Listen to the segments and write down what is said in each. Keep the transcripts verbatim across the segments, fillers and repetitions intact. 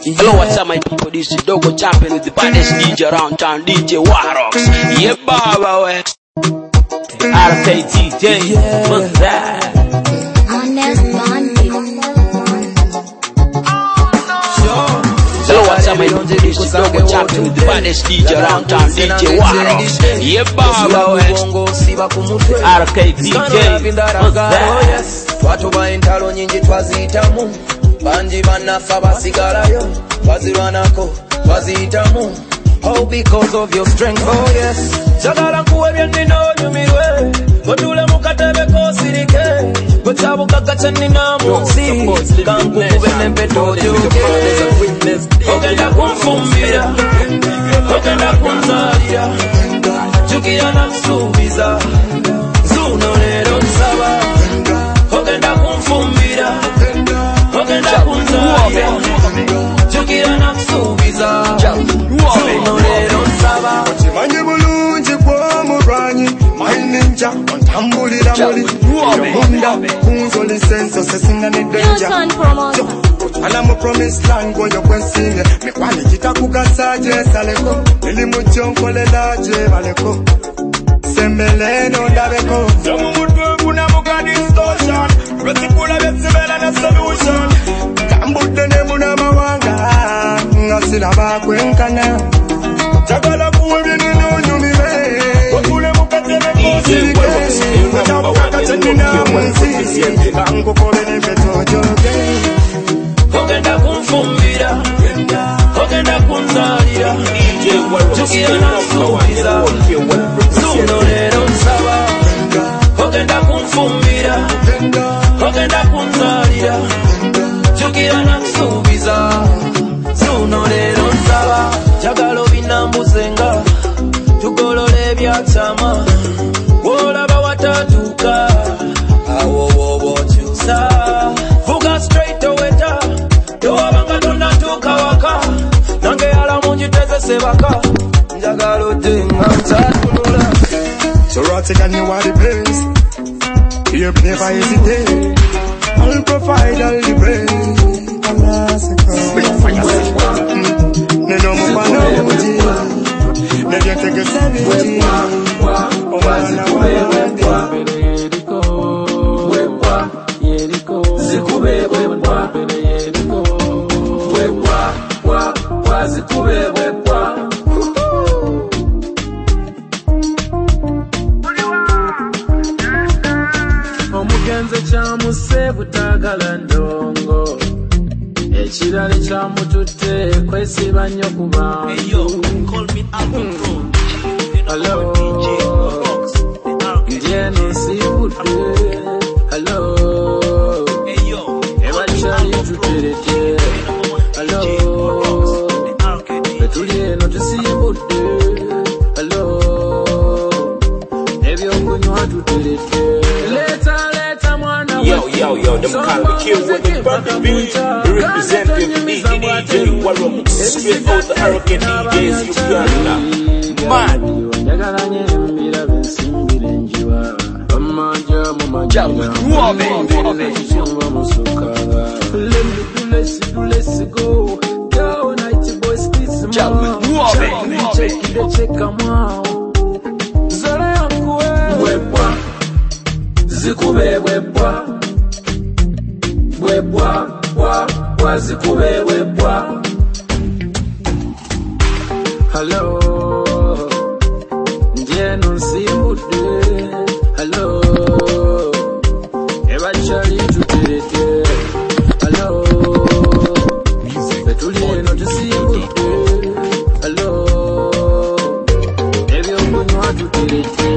Hello, what's up, my people? This is Dogo Champion with the baddest D J around town, D J Warox. Yeah, Baba, we. R K D J, what's that? Honest Bandit. Hello, what's up, my people? This is Dogo Champion with the baddest D J around town, D J Warox. Yeah, Baba, we. R K D J, what's that? Twatuba entalo nyingi twaziyitamu banji banafa basigalayo twazirwanako twaziyitamu all because of your strength. Oh yes, jagala nkuwe byennina onyumirwe otule mu katebe kosirike gwekyabugagga kyennina mu nsi kankukube n'empeta ojoge ogenda kunfumbira ogenda kunzaalira jukira nakusuubiza nzuuno leero nsaba ogenda kunfumbira ogenda kunzaalira jukira nakusuubiza nzuuno leero nsaba okimanyi bulungi gw'omulwanyi mayininja ontambulira muli omunda kunzoli senso sesinganiddenja otwala mu promise land gwoyo gwensinge mikwani kitakugasa gyesaleko erimu kyonkolela gyebaleko sembeleno ndabeko distortion, reticula betsibela na solution. Kambude ne muna mawanga, ngasila bakwenkana. Jagala kuwe binino nyumire, otule mukatene kosirike. Mukatene na mwensi, kanko kole ne betojoge. Ogenda kunfumbira, ogenda kunzaalira. Jukira na suubiza, zuno lero nsaba. Ogenda kunfumbira, ogenda kunzaalira, jukira nakusuubiza, zuno leero nsaba, jagala obinambuzenga, tugolole ebyakyama, w'olaba watatuuka, awo w'oba okyusa, vuga straight oweta, tewabanga tonnatuuka waka, nange yala munjiteze sebaka, njagala odde nga nkyatunula. So rotten and you are the best. You never hesitate. I'll provide all the praise. I'm not no no more no. Never take a savage. Oh, wana wana. Wepa, yeriko. Zikube wepa, yeriko. Wepa, wa wa zikube wepa. Omugenze kyamuse butagala ndongo ekirala kyamututte kwesiba nnyo ku bantu. Hello, ndieno nsibudde. Hello, ebakyali tuterete. Hello, betuli eno tusibudde. Hello, ebyokunywa tuterete. Yo, yo, yo, them call me Q with the brother B. Representing me, D J Warox, straight out the Hurricane D Js, Uganda. Mad. Zikube webwa webwa wa wa zikube webwa. Hello, ndieno nsimbudde. Hello, ebakyali tuterete. Hello, betuli eno tusimbudde. Hello, ebyokunywa tuterete.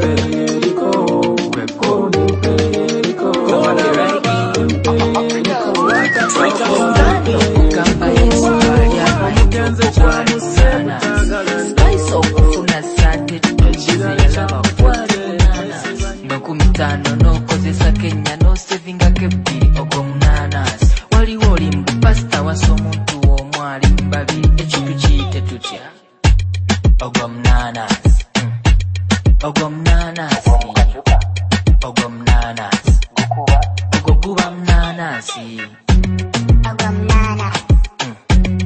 Tano no kozesa Kenya no sevinga kebiri ogomnanas waliwo oli mpasta waso muntu omwali mbabiri ekintu kiyite tutya ogomnanas ogomnanas ogomnanas ogoguba mnanasi ogomnanas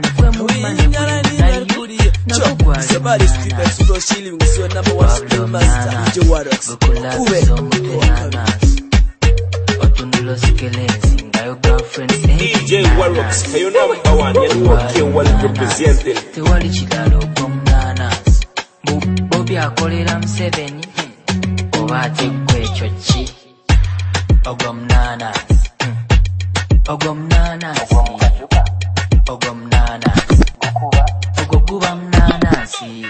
gwe mumane buli nayo somebody street and super chilling with your number one skill master D J Warrocks bukulabiza omutenanasi otunula sikelezi ngayo girlfriend D J Warrocks your number one you walking well representing tewali kilalo gw'omunanasi bobi akolera Museveni oba ate gwe ekyo ki ogw'omunanasi ogw'omunanasi ogw'omunanasi ogwo guba munanasi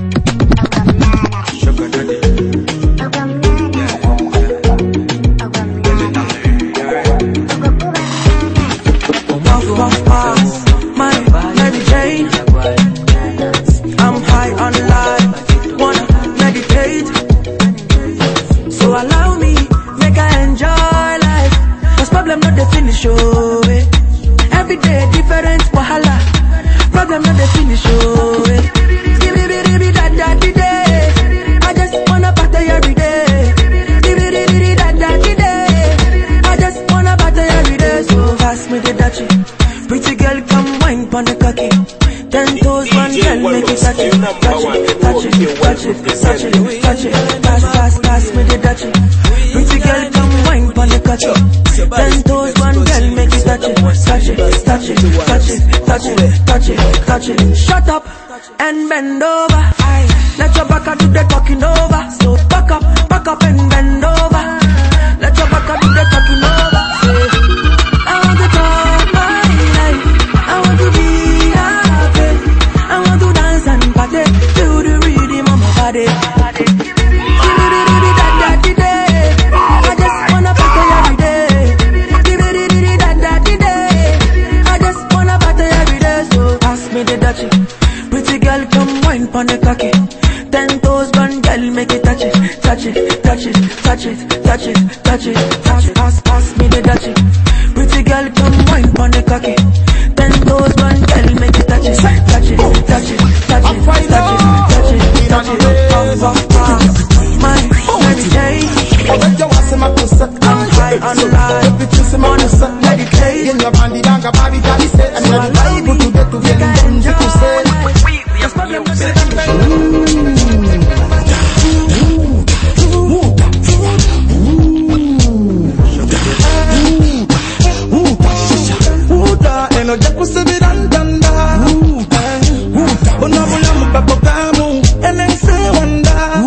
I'm high on life, wanna meditate. So allow me, make I enjoy life. Cause problem not the finish, oh eh. Every day different wahala. Problem not the finish, oh eh. Skibidi da da di day. I just wanna party every day. Skibidi da da di day. I just wanna party every day. So pass me the dachi. Pretty girl come wine pon the cocky. Ten toes, one girl, make it touch it, touch it, touch it, touch it, touch it, touch it. Pass, pass, pass me the touch it. Pretty girl, come wine pon the cocky. Ten toes, one girl, make it touch it, touch it, touch it, touch it, touch it, touch it, touch it. Shut up and bend over. Let your back do the talking over. So back up, back up and bend over. Let your back do the talking over. I want to talk my life. I want to be happy. I want to dance and party to the rhythm of my body. I just wanna party every day. I just wanna party every day. So pass me the dutchie. Pretty girl, come wine pon the cocky. Ten toes, one girl, make it touch it, touch it, touch it, touch it, touch it, touch it. Pass, pass, pass me the dutchie. Pretty girl, come wine pon the cocky. Ten toes, one girl, make it touch it, touch it, touch it, touch it, touch it, touch it, touch it. Pass, pass, my meditate. I'm high on life, wanna meditate. In your body, danga body, daddy said, and you're liable to get to get into to say. No ya puse virandanda. Una bola mu papokamu, ene se wanda.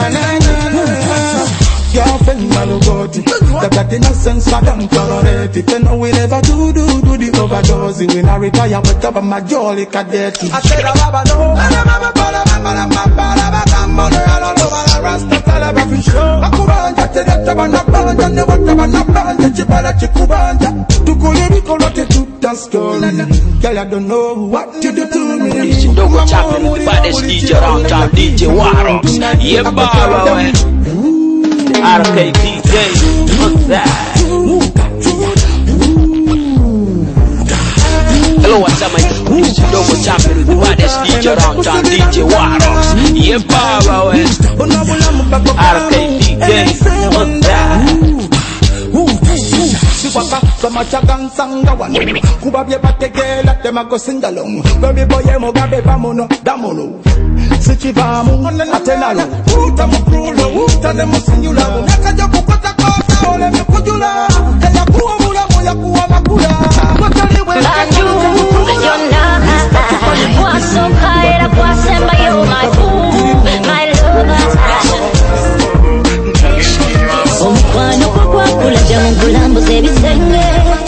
Your friend Malugoti, that got innocence, Madam Coloreti. Then we never do do do the overdose. When I retire, wake up my jolly cadet. I said I baba no, I baba baba baba baba baba money all over the rasta talaba for sure. Akubanja te data bana banja ne wata bana banja chibala chikubanja. Tukule bikolote tuta story. Girl I don't know what you do to me. It's Ndogo Champion with the baddest D J around town, D J Warrocks. Yeah, Baba, R K D J, what's that? Hello, what's up, my it's Ndogo Champion with the baddest D J around town, D J Warrocks. Yeah, Baba, R K D J, what's that? Waka sama chagang sanga wano kuba bye bategela tema go sing along baby boy mo gabe vamono damono sichivamu atenalo uta mukrulo uta ne musinyula nakaja kukota kota ole mkujula ya kuwa mula moya kuwa makula motaliwe Baju, you're not was so kind of was my oh my fool, my lover. Omukwano kwa kula jamu kulambuze bisenge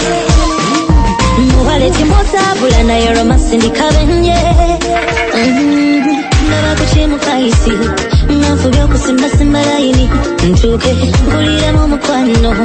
Mwale timota bula na yoroma sindikabenye Naba kuchimu kaisi Mafugyo kusimba simba laini Nchuke kulire mu mukwano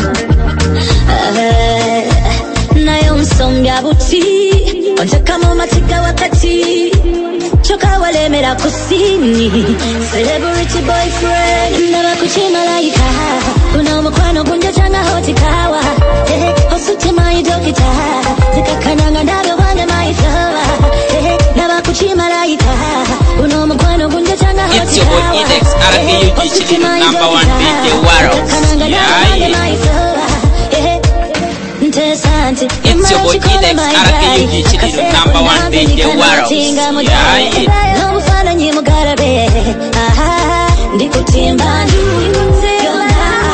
Nayo nsonga buti Ontaka mu matika wakati Choka walemera kusini Celebrity boyfriend Naba kuchima laika Kuna mukwano kunja changa hotikawa Osuti maidokita Zika kananga ndabyo wange maitava Naba kuchima laika Kuna mukwano kunja changa hotikawa It's your boy Edex, R K U G Chili, number one D J Warrocks. Yeah, yeah. It's It's your boy Inex, R K U G, the number one D J Waros. Yeah, no mufana nyimo garabe. Aha, ndikutimba yona.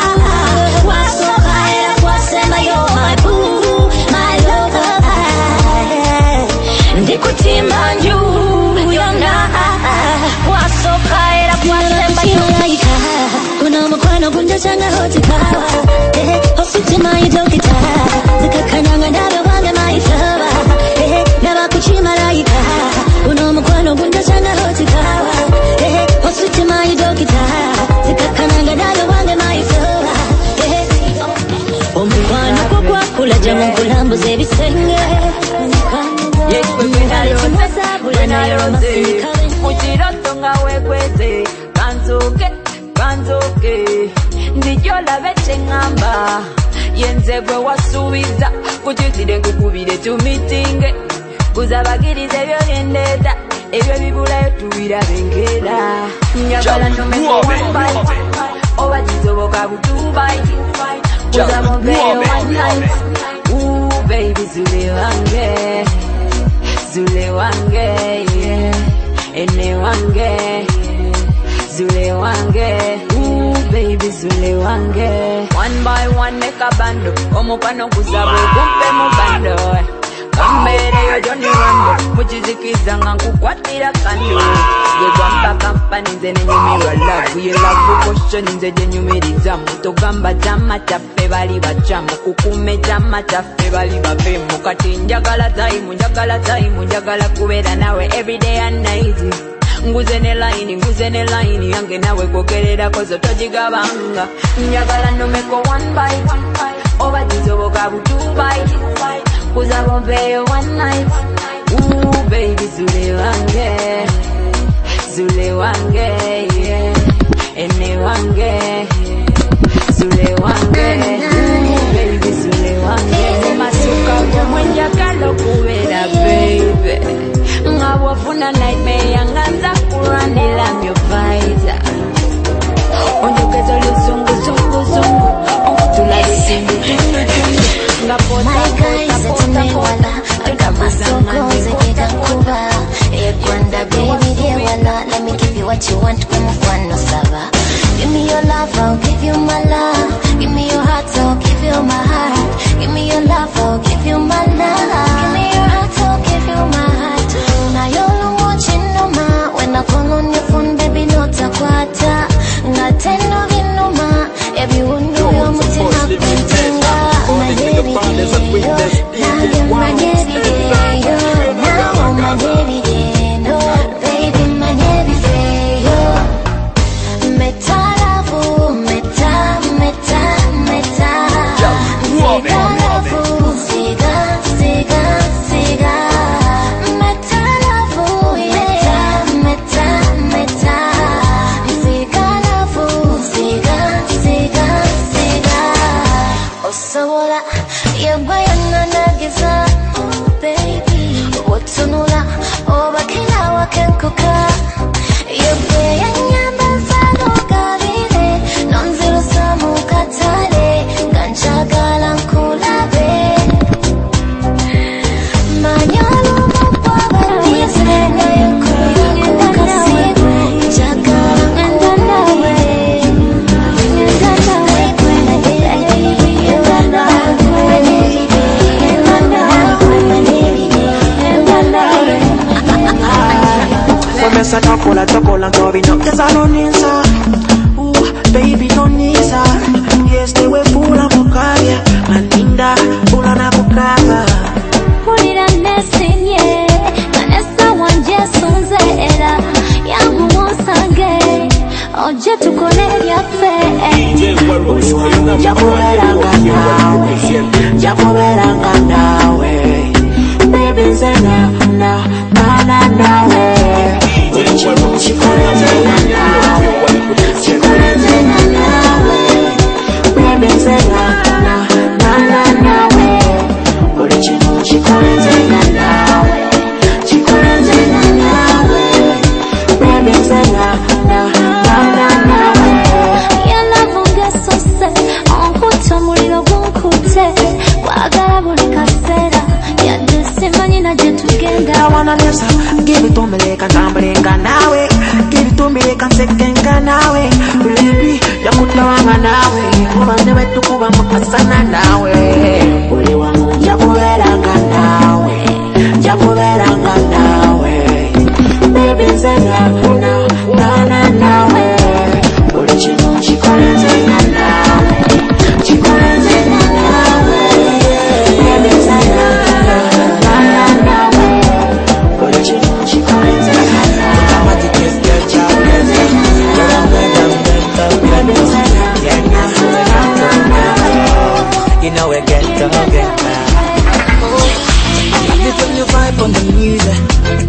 Waso kaya kwasema yo my boo, my lover. Ndikutimba yona. Waso kaya kwasema yo malaika. Kuna mkwano kunja changa hotika. Eh, hosuti mai dokita. Zikakanyanga ndabe wange mai flower. Eh, naba kuchi malaika. Kuna mkwano kunja changa hotika. Eh, hosuti mai dokita. Zikakanyanga ndabe wange mai flower. Eh, omkwano kwa kula jamu kulambuze bisenge. Yes, we when I rose, muchiroto ngawe kweze, kanzoke, kanzoke, ndijola beche ngamba, yenze gwe wasubiza, kujitire nkukubire tumitinge, kuzabagirize ebyo byendeta, ebyo bibulayo tubira bengera, njagala ndomeko one bite, oba kizoboka butubai, kuzabombeyo one night, ooh baby zule wange, zule wange, yeah. Ene wange, zule wange, ooh baby zule wange. One by one make a bando, omupano kusabu kumpe mubando. Kambere yo Johnny Rambo, muchizikiza nga nkukwatira kando. Yegwa mpaka mpani nze nenyumirwa love, ye love question nze jenyumiriza. Mutogamba jama chaffe bali bachamu, kukume jama chaffe bali bavemu. Kati njagala time, njagala time, njagala kubeera nawe everyday and night. Nguze ne line, nguze ne line, yange nawe kogerera kozo tojigabanga. Njagala nomeko one by one, oba jizoboka butu by kuzabombeyo one night. Ooh baby zule wange, zule wange, yeah. Ene wange, zule wange, ooh baby zule wange. Masuka kwa njagala kubeera baby. Ngawafuna nightmare yanganza kuranela myo fighter. Onjokeza luzungu zungu zungu, ongutula isimbi tungu tungu. My guys atume wala, kama soko zekeka kuba. Ekwanda baby dear wala, let me give you what you want kwa mfano sava. Give me your love, I'll give you my love. Give me your heart, I'll give you my heart. Give me your love, I'll give you my love. Give me your heart, I'll give you my heart. Now you're watching no ma. When I call on your phone, baby, not a quarter. Ngatendo vinoma, everyone know you're mutina pintinga. My baby, now you're my baby, now my baby, no baby, my baby, yo. Meta love, meta, meta, meta. Siga love, siga, siga, siga. Meta love, meta, meta, meta. Siga love, siga, siga, siga. Osawola, yabayana nagiza, oh baby. Wotunula, obakina wakenkuka. Yabayanya bazalo gabire, nonzero samu katale, ganchagala nkulabe. Manyalo mababa dize na yokuru kukasibu, jagala ngenda nawe, ngenda nawe, ngenda nawe, ngenda nawe, ngenda nawe. Começa a tocola, tocola, tobi no te saloniza. Ooh, baby no niza. Este we pula mokaria, maninda pula na kukaba. Pulira nesinye, kanesa wanje sunzera. Yangu monsange, oje tukone byafe. Japoveranga nawe, japoveranga nawe. Baby zena na na na nawe. Chikore zena nawe, chikore zena nawe. Baby zena na na na nawe. Original chikore zena nawe, chikore zena nawe. Baby zena na na na nawe. Yala vunga sose, onkuta muliro gunkute. Kwagala buli kasera. on a left side. Give it to me like a gambling nawe. Give it to me like a second nawe. Baby, ya kutawanga nawe. Kubande wetu kuba mukasana nawe. Uli wangu ya kuveranga nawe. Ya kuveranga nawe. Baby zenga kuna nana nawe. Uli chino chikole zenga nawe. Chikole zenga nawe. Baby zenga nana nawe. Uli chino chikole zenga nawe. Kama tikesi chakole zenga nawe. You know we get to get back. I love it when you vibe on the music.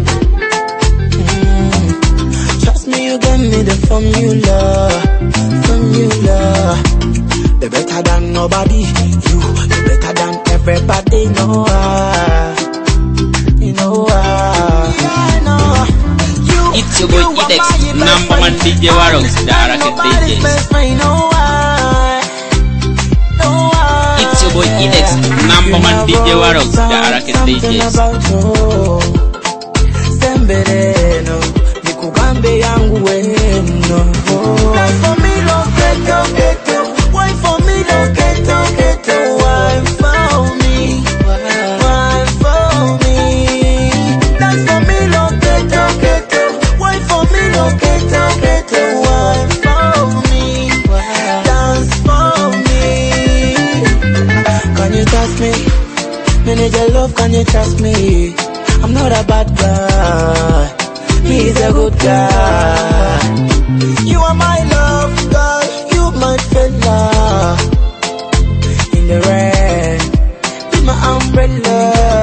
Mm. Trust me, you give me the formula, formula. They're better than nobody. You, you're better than everybody. Know why? You know why? Yeah, I know. You, it's your boy Idex, number one D J Warox, the Araket D Js. It's your boy Idex, number one D J Warox, the Araket D Js. Sembereno, nikugambe yangu weno. Why for me no ghetto ghetto? Why for me no ghetto ghetto? Why for me? Why for me? Dance for me no ghetto ghetto. Why for me no ghetto ghetto? Why for me? Dance for me. Can you trust me? Manage your love, can you trust me? I'm not a bad guy, he's a good guy. You are my love, girl, you my fella. In the rain, be my umbrella.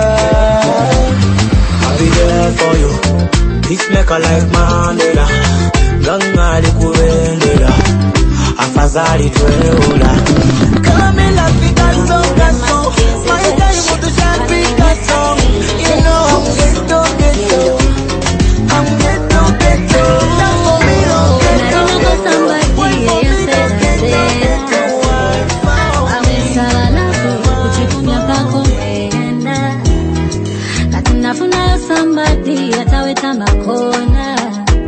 I'll be there for you, peacemaker like Mandela. Ganga likuendela, afadhali tweula. Kamela Picasso, Picasso, my time want to shine Picasso. You know I'm ghetto, ghetto, I'm ghetto, ghetto. Love for me, oh ghetto, ghetto. Why for me, oh ghetto, ghetto. Why for me? Somebody ataweta makona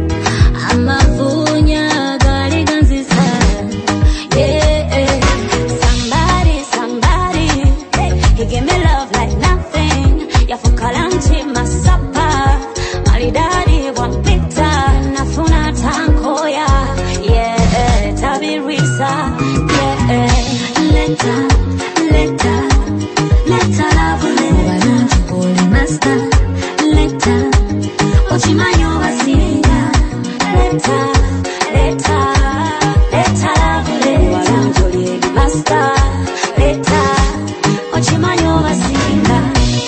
amafunya gali ganzisa. Yeah, somebody, somebody, he give me love like nothing. Yafukalanchi masapa, malidadi wampita, nafuna tankoya. Yeah, tabirisa. Yeah, leta, leta, leta lavule. Wananchi holy master. Leta, ochimanyo wasinga. Leta, leta, leta lavule. Wananchi holy master. Leta, ochimanyo wasinga.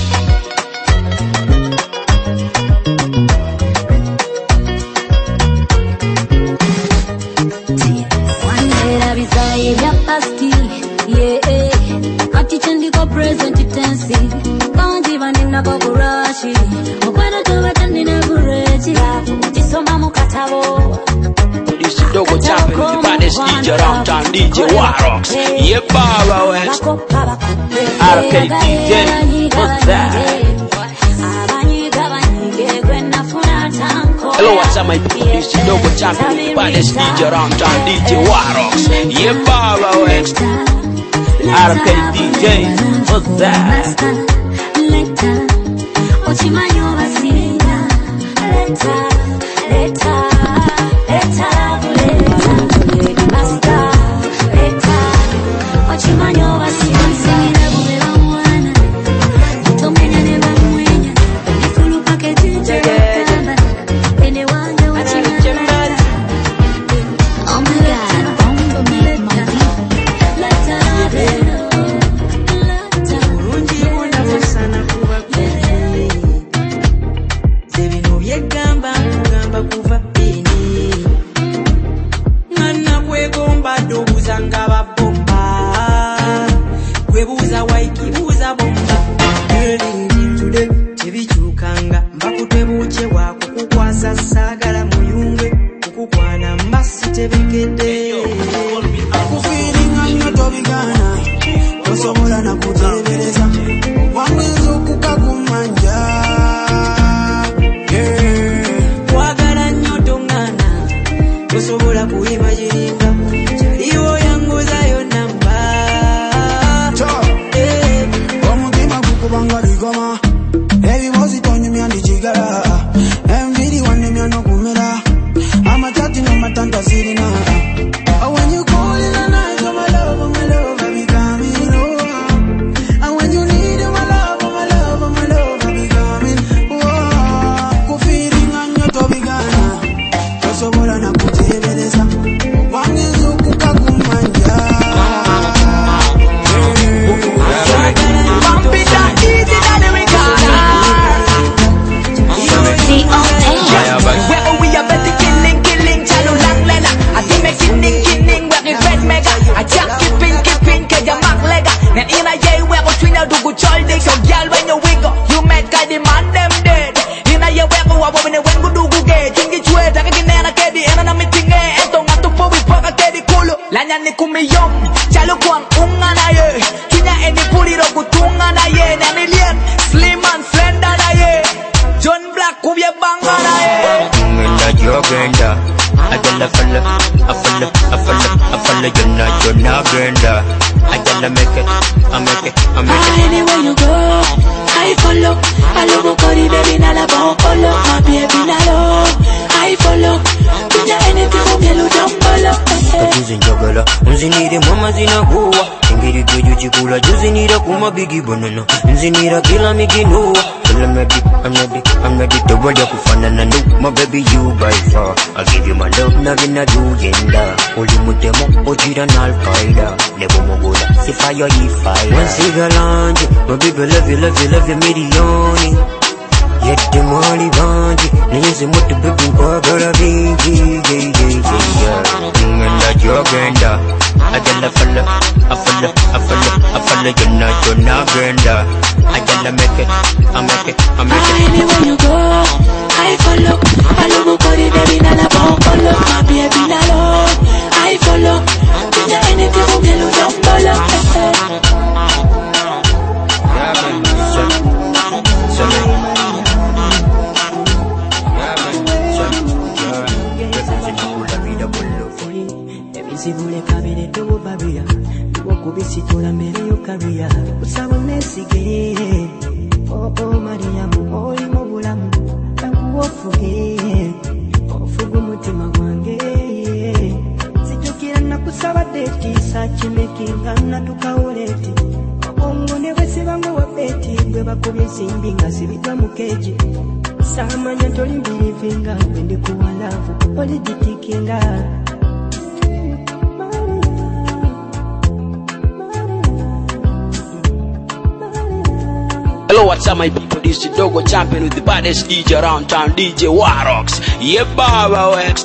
Wandera bizai vya pasti. Yeah, atichendi ko present tensi. Kanji vanina ko kurashi. Okwena tuwa tandi na bureji. Tisoma mukatabo. This is Dogo Champion, the baddest D J around town, D J Warox. Yeah, Baba West. Arcade D J, what's that? Hello, what's up, my people? This is Dogo Champion, the baddest D J around town, D J Warox. Yeah, Baba West. Arcade D J, what's that? Leta, ochimanyo wasinga. Leta, leta, leta lavule. Wananchi master. Leta, ochimanyo wasinga. Singina bubela mwana, utomenya neba mwenya. Ifulu pake jinja kamba, ene wanje wachimana. Oh my God, I'm gonna make my deep. Leta lavule. Sana kuba kwe. Sebino byegamba Ngenda jogenda Ajala falla, I falla, I falla, I falla, you're not, you're not Brenda. Ajala make it, I make it, I make it. Anywhere you go, I follow. I love you, Cody, baby, not a bomb follow. My baby, not low, I follow. Do you anything from yellow jumbo? Juzi njagala, nzinire mama zinaguwa. Ingiri gweju chikula, juzi nira kuma bigi banana. Nzinira kila mikinuwa. I'm ready, I'm ready, I'm ready to roll ya kufanana no. My baby, you by far. I'll give you my love, nagina duyenda. Uli mutemo, ojira na al-Qaeda. Nebo mogola, si fire yi fire. One cigarette, my baby, love you, love you, love you, milioni. Yette mali banji, niyenze mutu baby, kwa gara bingi, yeah, yeah, yeah, yeah. Ngenda jogenda, ajala falla, I falla, I falla, I falla, you're not, you're not Brenda. Ajala make it, I make it, I make it. Anywhere you go, I follow. I love you, Cody, baby, not a bomb follow. My baby, not low, I follow. Do you anything from yellow jumbo? Sibule kabire tuwo babia tuwo kubisitula mbere yo kabia usaba nesige oh oh Mariamu oli mu bulamu takuwofuge ofugu mutima gwange sijukira nakusaba date sakimekanga natukawoleti obongo ne bwesibango wabeti gwe bakubye simbi nga sibitwa mukeji samanya toli mbirivinga ndi kuwalavu oli ditikinga. Hello, what's up, my people? This is Dogo Champion with the baddest D J around town, D J Warox. Yeah, Baba X.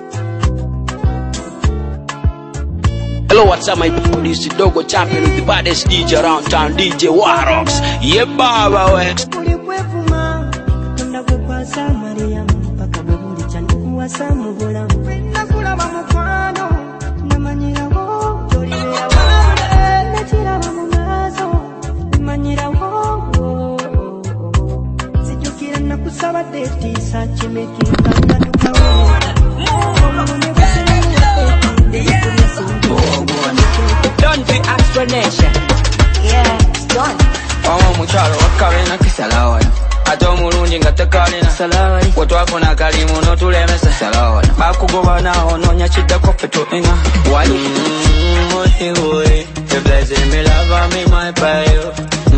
Hello, what's up, my people? This is Dogo Champion with the baddest D J around town, D J Warox. Yeah, Baba X. Done the explanation. Yeah, it's done. Mama muchalo wakalina kisalawana. Ato mulungi nga tekalina salawali. Wetwafuna kalimu notulemesa salawali. Bakugoba nao nonya chiddako ffe tulinga. Wali mmm, oye oye. You're blessing me, love me, my payo.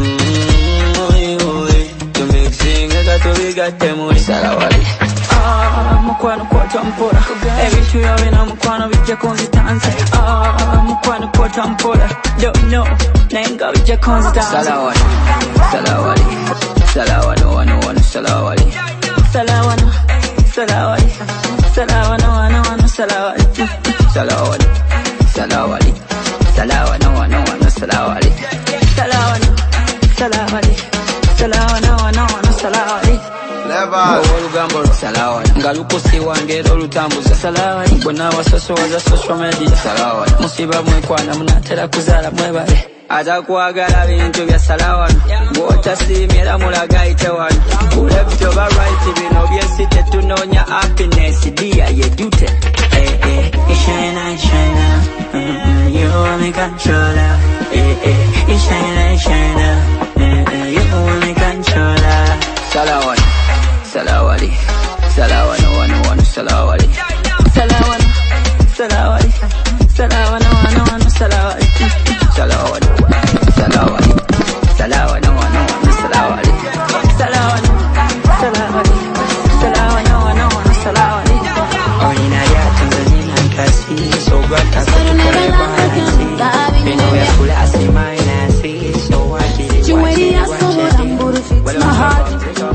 Mmm, oye oye. To make sing, I got to be got them with salawali. Ah, mukwano kwata mpora. Ebintu yabina mukwano bijja konzitanze. Ah, mukwano kwata mpora. Don't know, nenga bijja konzitanze. Salawali, salawali. Salawano, wano, wano, salawali. Salawano, salawali. Salawano, wano, wano, salawali. Salawali, salawali. Salawano, wano, wano, salawali. Salawano, salawali. Salawano, wano, wano, salawali. Leva olugambo salawali ngalukusi wange olutambuza salawali bonna wasosowaza social media salawali musiba mwekwana munatera kuzala mwebale atakwagala bintu bya salawali bw'otasimira mulaga ite wano kulebyo ba right bino byesi tetunoonya happiness dia ye dute eh eh ishine shine mm you want me controller eh eh ishine shine eh eh you want me controller salawali salawali salawano wano wano salawali salawano salawali salawano wano wano salawali salawali salawali salawano wano wano salawali salawano salawali salawano wano wano salawali orina ya Tanzania nkasi so brata kutukareba nasi bino ya kulasi mainasi so wajiri Jumweli ya sobo ramburu fits my heart.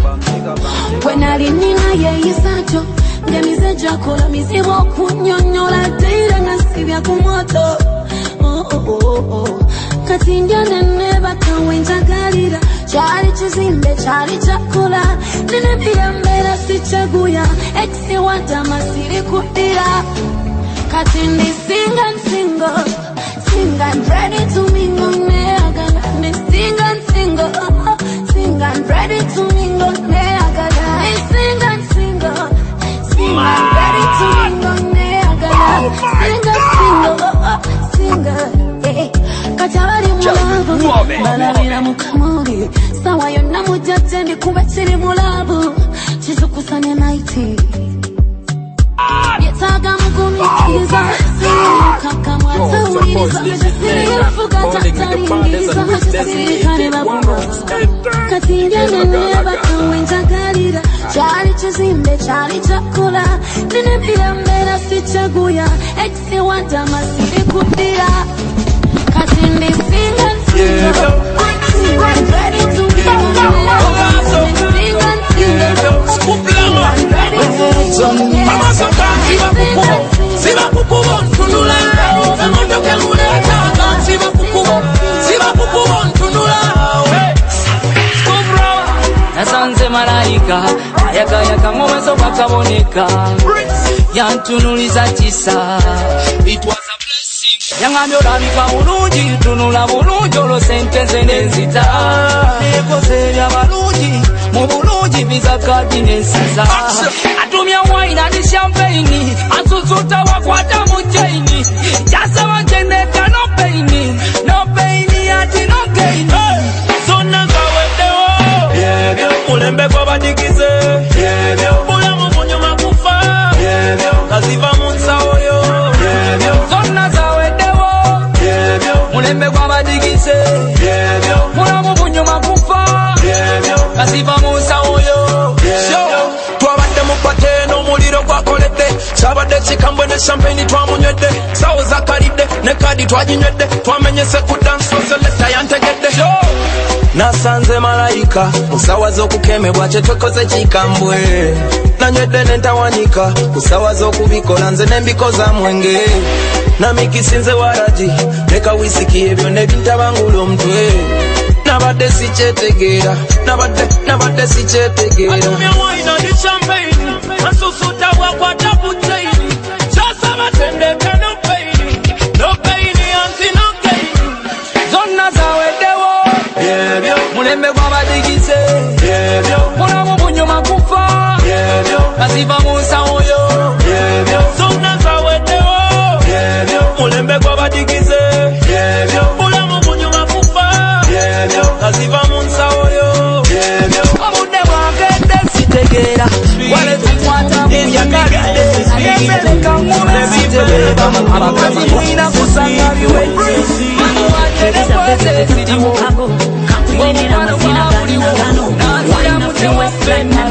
When I didn't know you sato, ngemize jakola mizimu kunyonyola teira ngasibya kumoto. Oh oh oh oh. Katinga nene bakawenja galira, chari chizimbe chari chakula. Nene pia mbera sichaguya, exi wata masiri kudira. Katindi sing and single, sing and ready to mingle. Neaga, me sing and single, sing and ready to mingle. Neaga, me sing and single, Mobe. Balabira mukamuri. Sawa yonna mujate ndi kubetiri mulabu. Chizukusanya naiti. Yetaga mukunikiza. Kaka mwatawiriza. Sirifuka tataringiza. Sirikane babumba. Katindia neneba tuwenjagalira. Chali chizimbe, chali chakula. Nene pia mbera sichaguya. Eksi wanta masiri kupira. Katindi singa singa. I'm ready to be Mama Santa, Siva Pupu, Siva Pupu, Tunula, Fernando Calula, Siva Pupu, Siva Pupu, Tunula. Nasanze malaika, ayaka yaka mwezo bakaboneka. Yantunuliza tisa. It was a blessing. Yangambyo labika bulungi, tunula bulungi olo sentence nenzita. Nekose bya balungi, mu bulungi biza kadi nensiza. Atumya wine and champagne, asusuta wakwata mu chaini. Jasa wajeneka no pain, no pain ati no gain. Zona zawedewo, ulembe kwa badikize, ula mumunyo makufa, kaziva munsa oyo. Zona zawedewo, ulembe kwa badikize, ula mumunyo makufa, kaziva munsa oyo. Twabadde mupate n'omuliro gwakoledde, kyabadde kikambwe ne champagne twamunywedde, sawo zakalidde ne kadi twaginywedde, twamenyese ku dance floor leta yantegedde. Nasanze malayika musawa z'okukemebwa kye twekoze kikambwe, nanywedde n'entawanyika kusawa z'okubikola nze n'embikoza mwenge, namikisinze waraji leka wisiki ebyo ne bintabangula omutwe. Nabadde sikyetegeera, nabadde nabadde sikyetegeera. Atumya wine and champagne, asusuta wakwata ku chaini. Kyasa batendeka no pain, no pain anti no gain. Zonna zaweddewo, mulembe gw'abadigize, mula mu bunyuma kufa, kaziva mu nsawo yo. Zonna zaweddewo, mulembe gw'abadigize, mula mu bunyuma kufa, kaziva mu nsawo yo. Obudde bwagedde sitegeera, wale tukwata muyagadde, ayembeleka ngube sitegeera, abakazi mulina kusanga biwedde, manu wajede kweze ziriwo, ng'omufano gwabuliwo, naatira mutewe ffenna.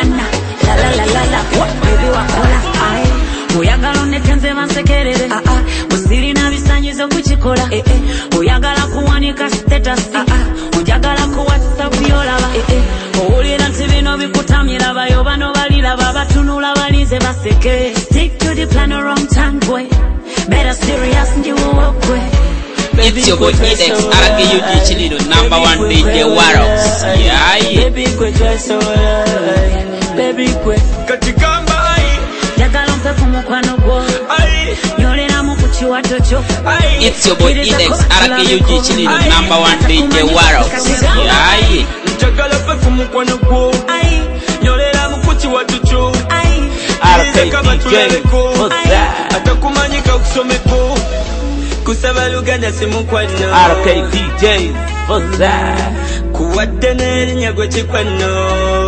Oyagala onekenze bansekerere, musirina bisanyizo kukikola, oyagala kuwanika status, oyagala ku WhatsApp yolaba, owulira nti bino bikutamira bayo bano baliraba batunula balinze baseke. Stick to the plan or wrong time boy, better serious ndiwokwe. It's your boy Edex, R K U G Chilino, number one D J Warox. Yeah, yeah. Baby kwe so baby kwe Katigamba ai, Jagala mpe kumukwano gwo, ai, nyolera mu kukiwato kyo. It's your boy Edex, R K U G Chilino, number one D J Warox. Yeah, yeah. njagala pe kumukwano gwo, nyolera mu kukiwato kyo. R K D J, what's that? Atakumanyika kusomeko, kusaba luganda simukwano. R K D J, what's that? Kuwadde n'erinnya gwe kikwano,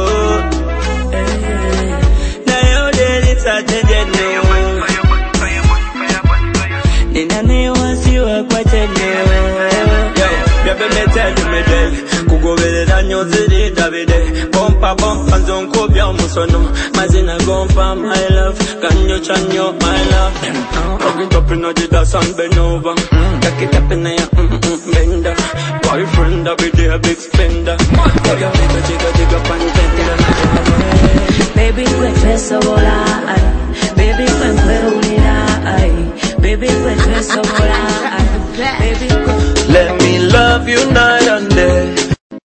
naye olere tatendeno, nina ne wansi wakwateno. Byabe metendo medele, kugoberera nnyo ziri Davide, bompa bompa nzonkubya omusono, mazina gompa my love, kanyo chanyo my love. Rock it up inna the dance and bend over, take it up inna ya bender. Boyfriend a be there big spender, jigga jigga jigga jigga pantenda. Baby kwe tweso bola, baby kwe kwe unira, baby kwe tweso bola, baby kwe. Let me love you night and day.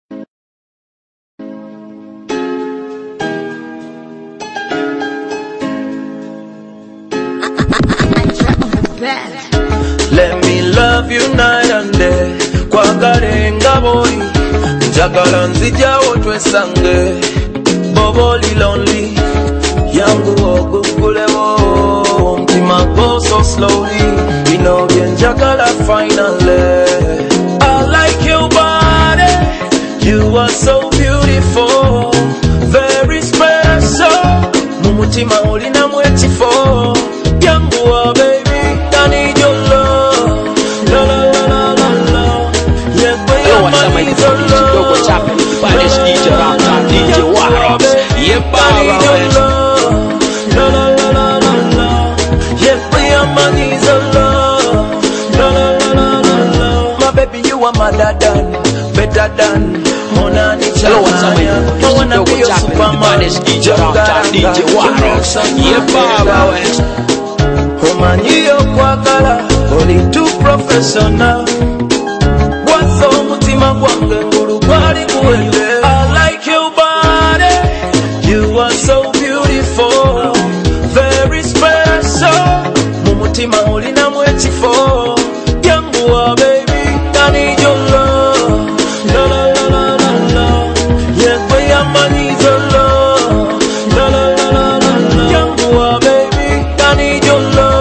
Let me love you night and day. Kwagarenga boy, njagala nzijawo twesange. Boboli lonely, yangu ogukulebo. Mtima go so slowly, we know bien njagala finally. I like you but are so beautiful, very special. Mumutima olina mwechifo. Yangua baby, I need your love. La la la la la la. Yeah, baby, hello, what's up, my D J Dogo Chapping with the baddest D J around town, D J Waros. Yeah, baby, la la la la la la. Yeah, baby, I'm on his love. La la la la la la. My baby, you are my dad, better than Monani. hello, what's up, my D J Dogo Chapping with the baddest D J around town, D J Waros. Yeah, baby. Omanyiyo kwagala, oli too professional. Waso mutima gwange ngulu gwali kuwende. I like your body, you are so beautiful, very special. Mumutima olina mwechifo. Yanguwa baby, I need your love. La la la la la la. Yeah, boy, I'm a need your love. La la la la la la. Yanguwa baby, I need your love.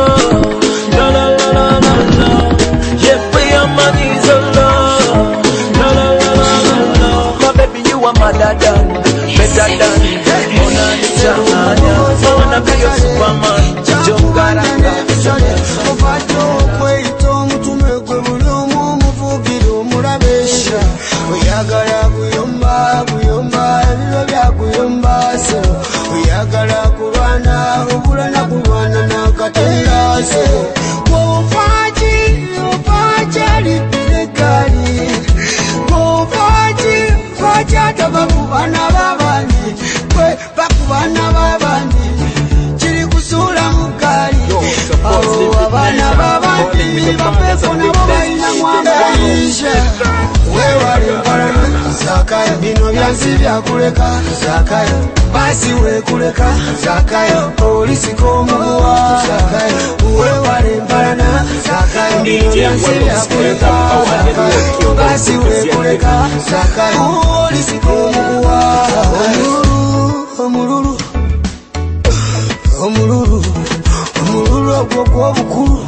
Better than, better than Monani Chamanya. I wanna be your Superman, Jongaranga. Ovato kweito mutume kwe bulumu muvugiro murabesha. Uyagala kuyomba, kuyomba, ebiro bya kuyomba se. Uyagala kubana, obulana kubana nakatenda se. Wofaji, wofaji lipilekali. Wofaji, Fajata bakubana babandi, kwe bakubana babandi, chiri kusula mukali. Abo abana babandi, bapefo na babaina mwambaisha. Wewale mparana, Zakayo, bino byansi bya kuleka, Zakayo, basi we kuleka, Zakayo, polisi komuwa, Zakayo, wewale mparana, Zakayo, bino byansi bya kuleka, Zakayo, basi we kuleka, Zakayo, polisi komuwa. Omululu, omululu, omululu, omululu ogwo gw'obukulu.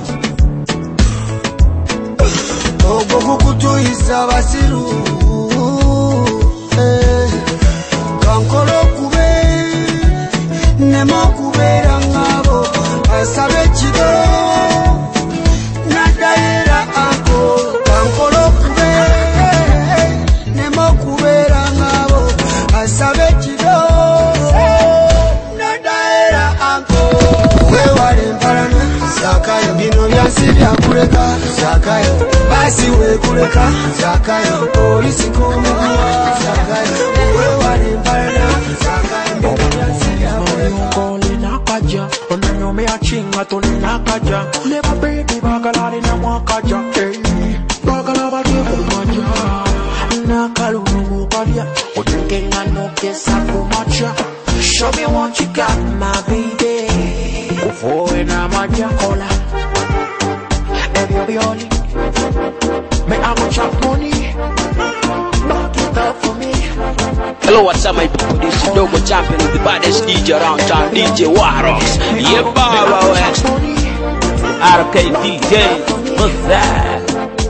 Ogwo gukutuyisa basiru. Kankolo kube nemo kubeera ngabo asabe kido nadayera anko. Kankolo kube nemo kubeera ngabo asabe kido nadayera anko. Wewale mparana, Zakayo, bino byansi bya kuleka, Zakayo, basi we kuleka, Zakayo, polisi komuwa, Zakayo, wewale mparana, Zakayo, bino byansi bya kuleka. Nakaja, onanyome achinga tone nakaja. Never baby bagalari na mwakaja. Bagala bali kumaja. Nakalunu mukalia. Utenke ngano kesa kumacha. Show me what you got, my baby. Kufoe na maja kola. Every only. Me I go chop money. Back it up for me. hello, what's up, my people? This is Dogo Chapping with the baddest D J around town, D J Waros. Yeah, Baba, R K D J, what's that?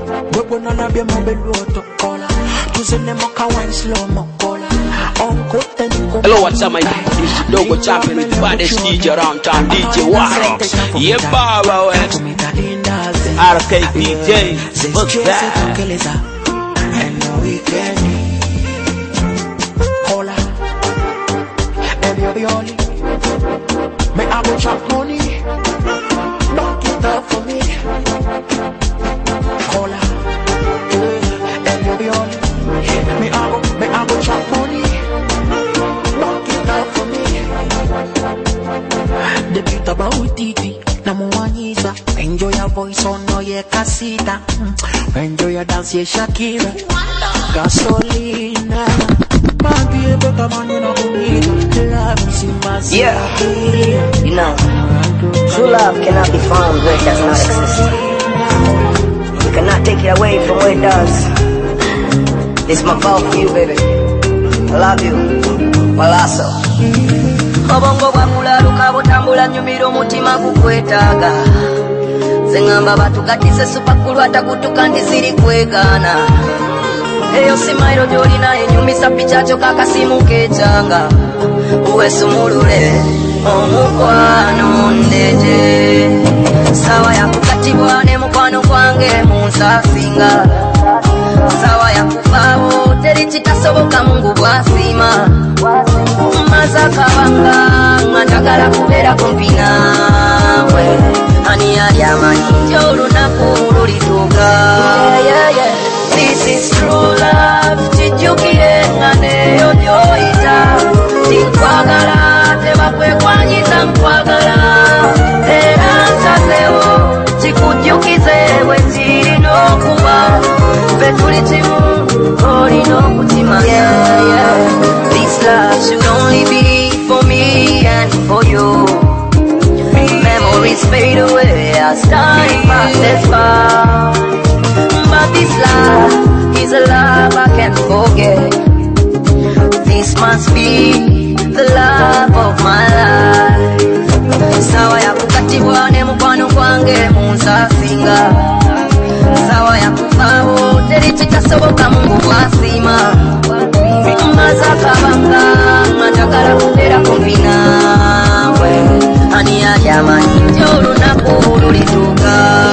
Hello, what's up, my people? This is Dogo Chapping with the baddest D J around town, D J Waros. Yeah, Baba, R K D J, what's that? Me I go chop money, back it up for me. Cola, and you be on. Me I go, me I go chop money, back it up for me. The beat about it, na muanyiza. Enjoy your voice on no ye casita. Enjoy your dance ye Shakira. Gasolina. Yeah, you know, true love cannot be found where it does not exist. You cannot take it away from where it does. It's my fault for you, baby. I love you, Malaso. Obongo bwamulaluka butambula nyumira omutima gukwetaaga. Zengamba batukatise supakulu atakutuka ndiziri kwegana. eyo simairo gyolina enyumisa pichacho kakasimu kechanga uwesumulule omukwano ndeje sawa yakukatibwa ne mukwano gwange munsasinga sawa yakuvaawo teri kitasoboka mungu bwasima mazakabanga nga njagala kubeera kumpi naawe ani yali amanyi nti olunaku lulituuka. This is true love, kijjukire nga neyo gyoyita tinkwagala tebakwekwanyiza nkwagala era nsazewo kikujjukize bwe kirina okuba ffe tuli kimu olina okutimanya. This love should only be for me and for you. Memories fade away as time passes by, but this love is a love I can't forget. This must be the love of my life. Sawa yakukatibwa ne mukwano gwange munsasinga sawa yakuvaawo teri kitasoboka mungu bwasima mazakabanga nga njagala kubeera kumpi naawe ani yali amanyi nti olunaku lulituuka.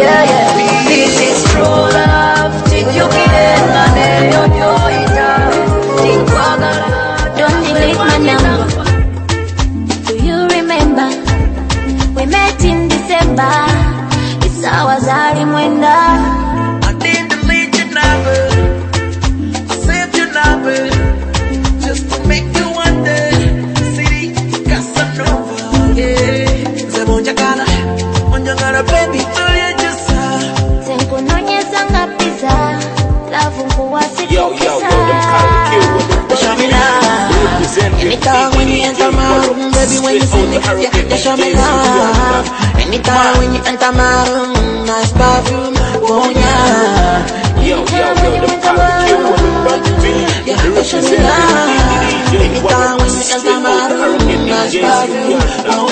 This is true love, kijjukire nga neyo gyoyita tinkwagala. Don't delete my number. Do you remember we met in December? It's hours zali mwenda. I didn't delete your number, I saved your number just to make you wonder. City Casanova, yeah. Zebo njagala, onjagala baby, do you just tenkunonyeza nga pizza love nkuwasikukiza. Yo, yo, yo, them kind of show me love. Anytime when you enter my room, baby, when you see me, yeah, show me love. Anytime when you enter my room, nice perfume, oh yeah. Yo, yo, yo, them kind of yeah, show me love. Anytime when you enter my room, nice perfume, oh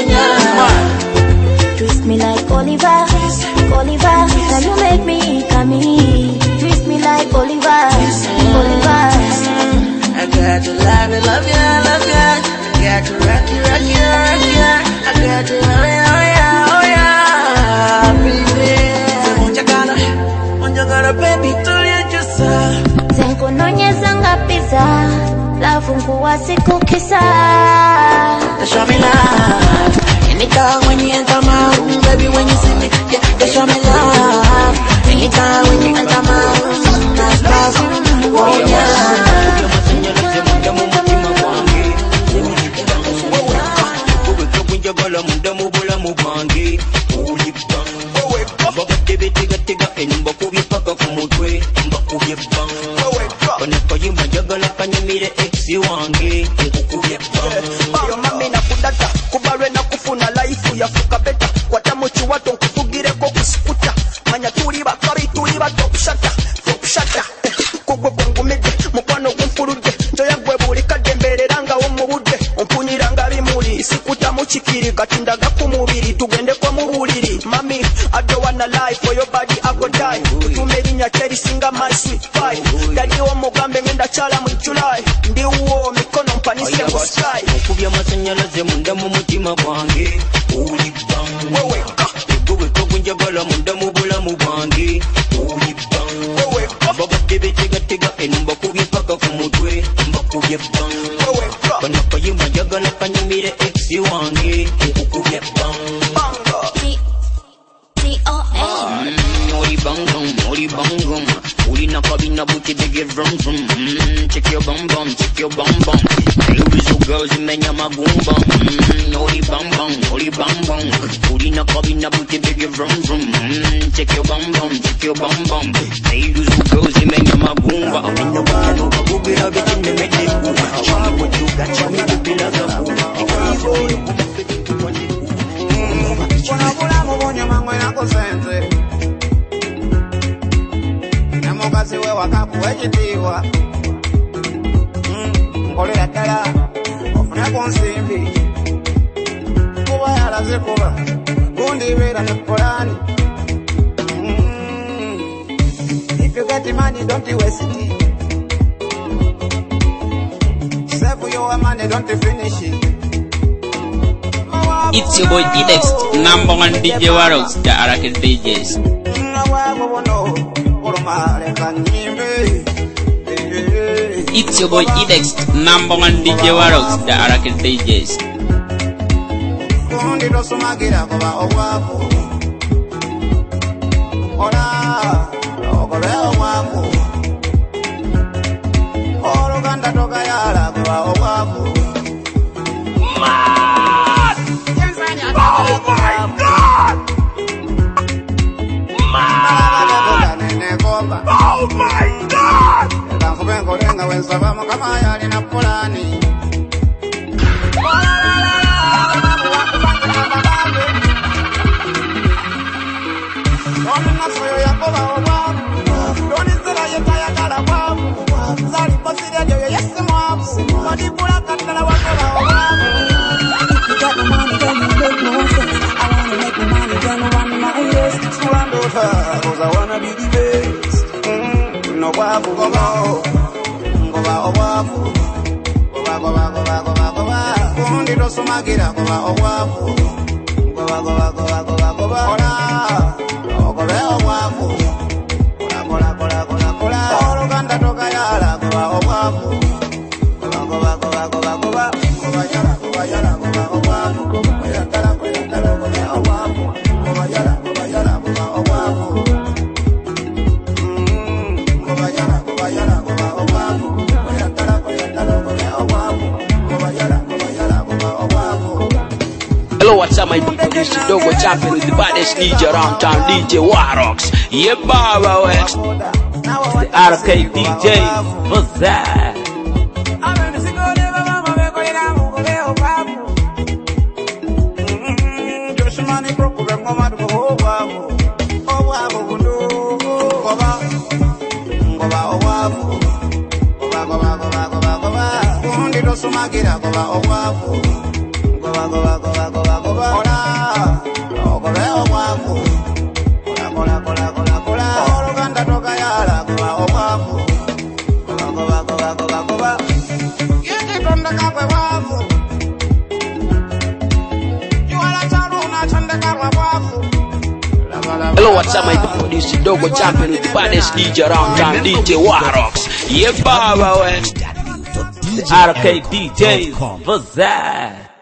yeah. Twist me like Oliver, Oliver. Now you make me come in. Twist me like Oliver, Oliver. I got to love you, love you, love you. I got to rock you, rock you, rock you. I got to love you, oh yeah, oh yeah, baby. Onjagala, onjagala, baby, do you just tenkunonyeza nga pizza love nkuwasikukiza. show me love. Anytime when you enter my room, baby, when you see me, yeah, they show me love. Anytime when you enter my room, nice perfume, oh yeah. kubalwe na kufuna life yafuka beta kwatamuchi wato nkufugireko kusikuta manya tuli bakabi tuli ba top shata top shata kugwe bungumide mukwano gumfulude ntoyagwe buli kadembereranga wo mubudde ompunyiranga bimuli sikuta muchikiri katindaga ku mubiri tugende kwa mubuliri mami I don't wanna lie for your body I go die tumerinya cherry singa my sweet pie daddy wo mugambe ngenda chala mu July ndi uwo mikono mpanise mu sky okubya masanyalaze munda mu mutima gwange uli bang wewe gwe ko njagala munda mu bulamu bwange uli bang wewe baba tebe tega tega enumba kubye paka ku mutwe mbakubye bang wewe bana kayima njagala kanyumire ex wange okubye bang Ori bang bang, ori bang bang. Uri na kabina buti big vroom vroom. Check your bum bum, check your bum bum. Hey, little girls in menya magumba. Ori bang bang, ori bang bang. Uri na kabina buti big vroom vroom. Check your bum bum, check your bum bum. Hey, little girls in menya magumba. Menya bano babubira bitinde medeku. Chama mutu gacha mi bila gabu. Kuna bula mubonye mangwe yako senze Nemukazi we wakaku wechitiwa Nkolera tala Ofune konsimbi Kuba yalaze kuba Gundi vera nekolani If you get the money don't you waste it power money don't finish it. It's your boy Edex, number one D J Warox, the Arakan D Js. It's your boy Edex, number one D J Warox, the Arakan D Js. Oh my God! When Savama Kamaya in a Polani. I wanna be the best. Mm, no wabu go go go ba wabu go ba go ba go ba go ba go ba kundi do sumagira go ba wabu go ba go ba go ba go ba go ba ora go ba wabu ora ora ora ora ora oro ganda to kayala go ba wabu go ba go ba go ba go ba go ba go ba yala go ba yala go ba wabu go ba yala go yala go ba wabu go ba yala go ba yala go ba wabu. Hello, what's up, my people? This is Dogo Champion with the baddest D J around town, D J Warox. Yeah, Baba X. The R K D J. What's that? Sumagira go ba owafu go ba go ba go ba go ba go ba ora go ba owafu ora ora ora ora ora oro ganda to kayala go ba owafu go ba go ba go ba go ba go ba yeke tonda ka kwa wafu you ala charu na chanda ka wafu. Hello, what's up, my people? This is Dogo Champion with the baddest D J around town, D J Warox. Yeah, Baba X. The R K D Js, what's that?